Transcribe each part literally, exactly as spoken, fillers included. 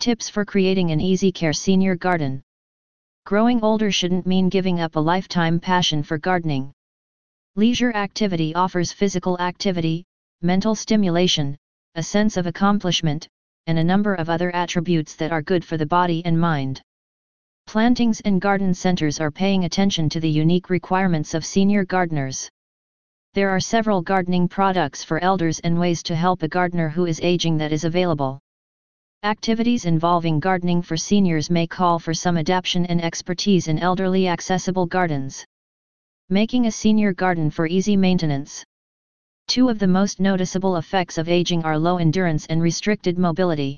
Tips for creating an easy care senior garden. Growing older shouldn't mean giving up a lifetime passion for gardening. Leisure activity offers physical activity, mental stimulation, a sense of accomplishment, and a number of other attributes that are good for the body and mind. Plantings and garden centers are paying attention to the unique requirements of senior gardeners. There are several gardening products for elders and ways to help a gardener who is aging that is available. Activities involving gardening for seniors may call for some adaptation and expertise in elderly accessible gardens. Making a senior garden for easy maintenance. Two of the most noticeable effects of aging are low endurance and restricted mobility.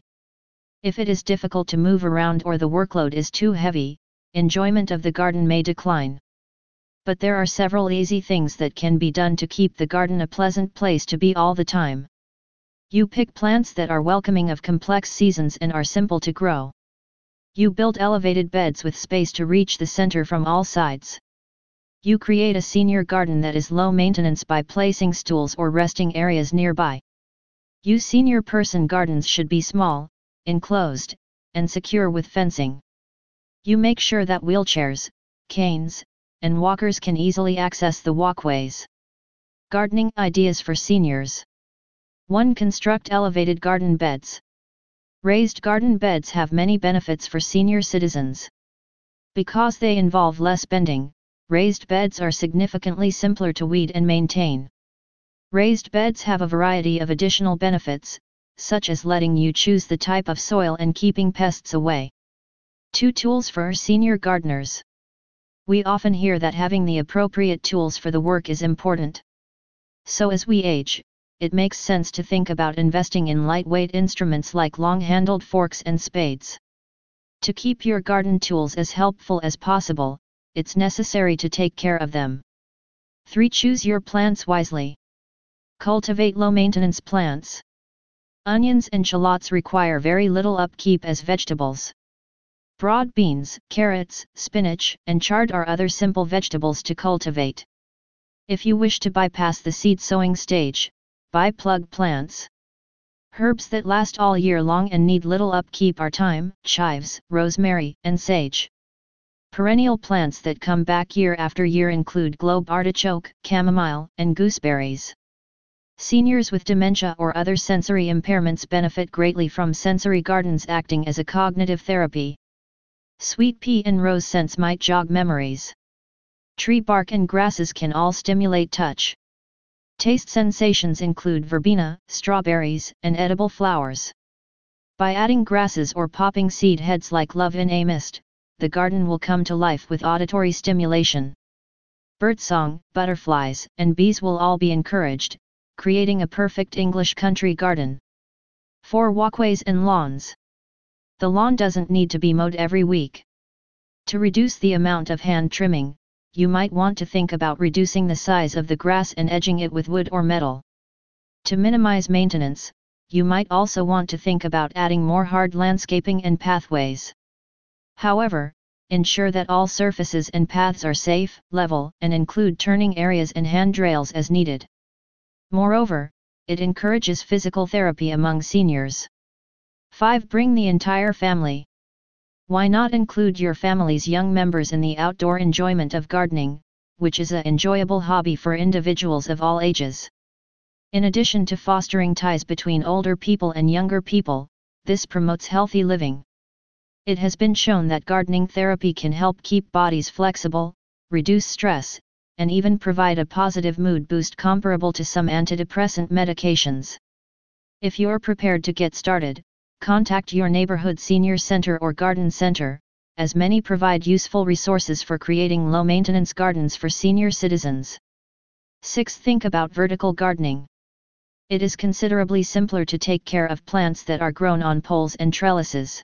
If it is difficult to move around or the workload is too heavy, enjoyment of the garden may decline. But there are several easy things that can be done to keep the garden a pleasant place to be all the time. You pick plants that are welcoming of complex seasons and are simple to grow. You build elevated beds with space to reach the center from all sides. You create a senior garden that is low maintenance by placing stools or resting areas nearby. You senior person gardens should be small, enclosed, and secure with fencing. You make sure that wheelchairs, canes, and walkers can easily access the walkways. Gardening ideas for seniors. one Construct elevated garden beds. Raised garden beds have many benefits for senior citizens. Because they involve less bending, raised beds are significantly simpler to weed and maintain. Raised beds have a variety of additional benefits, such as letting you choose the type of soil and keeping pests away. two Tools for senior gardeners. We often hear that having the appropriate tools for the work is important. So as we age, it makes sense to think about investing in lightweight instruments like long-handled forks and spades. To keep your garden tools as helpful as possible, it's necessary to take care of them. three Choose your plants wisely. Cultivate low-maintenance plants. Onions and shallots require very little upkeep as vegetables. Broad beans, carrots, spinach, and chard are other simple vegetables to cultivate. If you wish to bypass the seed sowing stage, buy plug plants. Herbs that last all year long and need little upkeep are thyme, chives, rosemary, and sage. Perennial plants that come back year after year include globe artichoke, chamomile, and gooseberries. Seniors with dementia or other sensory impairments benefit greatly from sensory gardens acting as a cognitive therapy. Sweet pea and rose scents might jog memories. Tree bark and grasses can all stimulate touch. Taste sensations include verbena, strawberries, and edible flowers. By adding grasses or popping seed heads like love in a mist, the garden will come to life with auditory stimulation. Birdsong, butterflies, and bees will all be encouraged, creating a perfect English country garden. four Walkways and lawns. The lawn doesn't need to be mowed every week. To reduce the amount of hand trimming, you might want to think about reducing the size of the grass and edging it with wood or metal. To minimize maintenance, you might also want to think about adding more hard landscaping and pathways. However, ensure that all surfaces and paths are safe, level, and include turning areas and handrails as needed. Moreover, it encourages physical therapy among seniors. five Bring the entire family. Why not include your family's young members in the outdoor enjoyment of gardening, which is an enjoyable hobby for individuals of all ages? In addition to fostering ties between older people and younger people, this promotes healthy living. It has been shown that gardening therapy can help keep bodies flexible, reduce stress, and even provide a positive mood boost comparable to some antidepressant medications. If you're prepared to get started, contact your neighborhood senior center or garden center, as many provide useful resources for creating low-maintenance gardens for senior citizens. six Think about vertical gardening. It is considerably simpler to take care of plants that are grown on poles and trellises.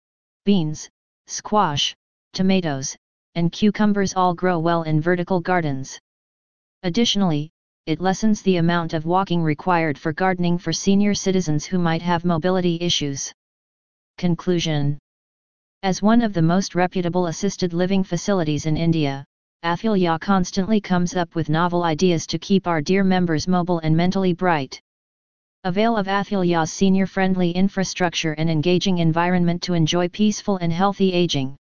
Beans, squash, tomatoes, and cucumbers all grow well in vertical gardens. Additionally, it lessens the amount of walking required for gardening for senior citizens who might have mobility issues. Conclusion. As one of the most reputable assisted living facilities in India, Athilya constantly comes up with novel ideas to keep our dear members mobile and mentally bright. Avail of Athilya's senior-friendly infrastructure and engaging environment to enjoy peaceful and healthy aging.